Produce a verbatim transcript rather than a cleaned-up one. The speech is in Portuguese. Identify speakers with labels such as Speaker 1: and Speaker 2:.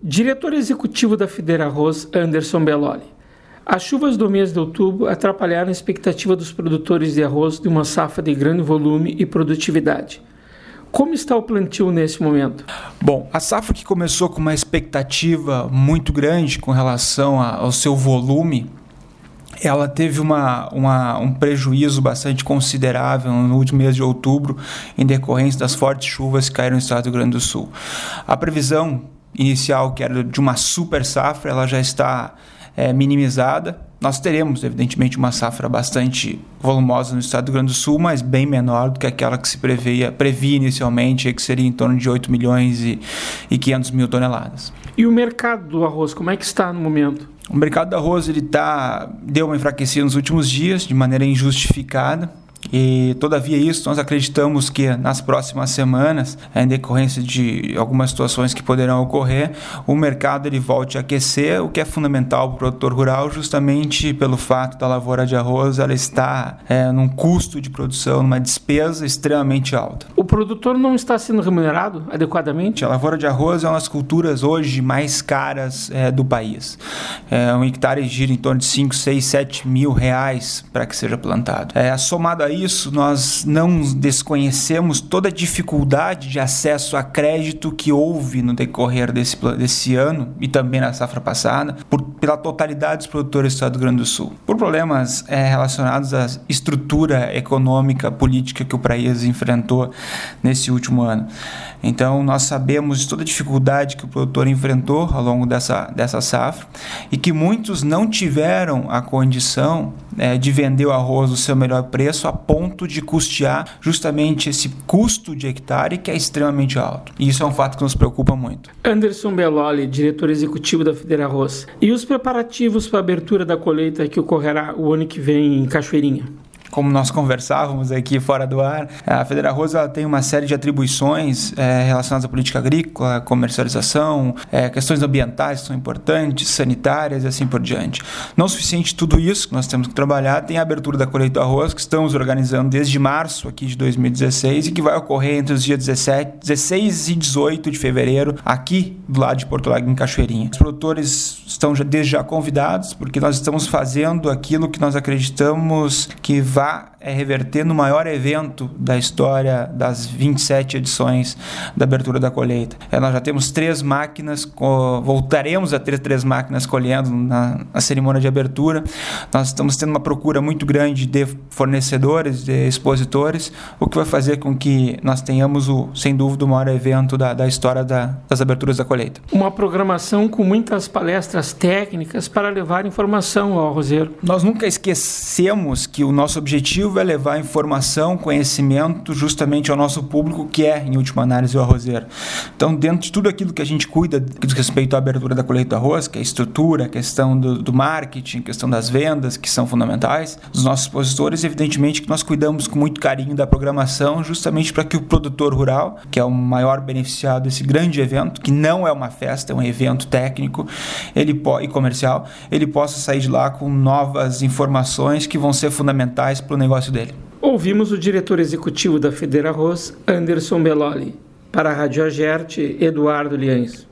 Speaker 1: Diretor executivo da Federarroz, Anderson Belloli. As chuvas do mês de outubro atrapalharam a expectativa dos produtores de arroz de uma safra de grande volume e produtividade. Como está o plantio nesse momento?
Speaker 2: Bom, a safra que começou com uma expectativa muito grande com relação a, ao seu volume, ela teve uma, uma, um prejuízo bastante considerável no último mês de outubro em decorrência das fortes chuvas que caíram no estado do Rio Grande do Sul. A previsão inicial, que era de uma super safra, ela já está é, minimizada. Nós teremos, evidentemente, uma safra bastante volumosa no estado do Rio Grande do Sul, mas bem menor do que aquela que se previa, previa inicialmente, que seria em torno de oito milhões e quinhentas mil toneladas.
Speaker 1: E o mercado do arroz, como é que está no momento?
Speaker 2: O mercado do arroz ele tá, deu uma enfraquecida nos últimos dias, de maneira injustificada. E, todavia, isso nós acreditamos que nas próximas semanas, em decorrência de algumas situações que poderão ocorrer, o mercado ele volte a aquecer, o que é fundamental para o produtor rural, justamente pelo fato da lavoura de arroz ela estar é, num custo de produção, numa despesa extremamente alta.
Speaker 1: O produtor não está sendo remunerado adequadamente?
Speaker 2: A lavoura de arroz é uma das culturas hoje mais caras é, do país. É, um hectare gira em torno de cinco, seis, sete mil reais para que seja plantado. É, somado a isso, nós não desconhecemos toda a dificuldade de acesso a crédito que houve no decorrer desse, desse ano e também na safra passada, por, pela totalidade dos produtores do estado do Rio Grande do Sul, por problemas é, relacionados à estrutura econômica, política que o país enfrentou nesse último ano. Então, nós sabemos de toda a dificuldade que o produtor enfrentou ao longo dessa, dessa safra e que muitos não tiveram a condição é, de vender o arroz do seu melhor preço a ponto de custear justamente esse custo de hectare que é extremamente alto. E isso é um fato que nos preocupa muito.
Speaker 1: Anderson Belloli, diretor executivo da Federarroz. E os preparativos para a abertura da colheita que ocorrerá o ano que vem em Cachoeirinha?
Speaker 2: Como nós conversávamos aqui fora do ar, a Federarroz ela tem uma série de atribuições é, relacionadas à política agrícola, comercialização, é, questões ambientais que são importantes, sanitárias e assim por diante. Não suficiente tudo isso que nós temos que trabalhar, tem a abertura da colheita do arroz que estamos organizando desde março aqui de dois mil e dezesseis e que vai ocorrer entre os dias dezessete, dezesseis e dezoito de fevereiro aqui do lado de Porto Alegre, em Cachoeirinha. Os produtores estão já, desde já convidados porque nós estamos fazendo aquilo que nós acreditamos que vai é reverter no maior evento da história das vinte e sete edições da abertura da colheita. É, nós já temos três máquinas, co- voltaremos a ter três máquinas colhendo na, na cerimônia de abertura. Nós estamos tendo uma procura muito grande de fornecedores, de expositores, o que vai fazer com que nós tenhamos, o, sem dúvida, o maior evento da, da história da, das aberturas da colheita.
Speaker 1: Uma programação com muitas palestras técnicas para levar informação ao arrozeiro.
Speaker 2: Nós nunca esquecemos que o nosso objetivo é levar informação, conhecimento justamente ao nosso público, que é, em última análise, o arrozeiro. Então, dentro de tudo aquilo que a gente cuida que diz respeito à abertura da colheita do arroz, que é a estrutura, a questão do, do marketing, a questão das vendas, que são fundamentais, os nossos expositores, evidentemente que nós cuidamos com muito carinho da programação, justamente para que o produtor rural, que é o maior beneficiado desse grande evento, que não é uma festa, é um evento técnico ele po- e comercial, ele possa sair de lá com novas informações que vão ser fundamentais para o negócio dele.
Speaker 1: Ouvimos o diretor executivo da Federarroz, Anderson Belloli. Para a Rádio Agerte, Eduardo Liães.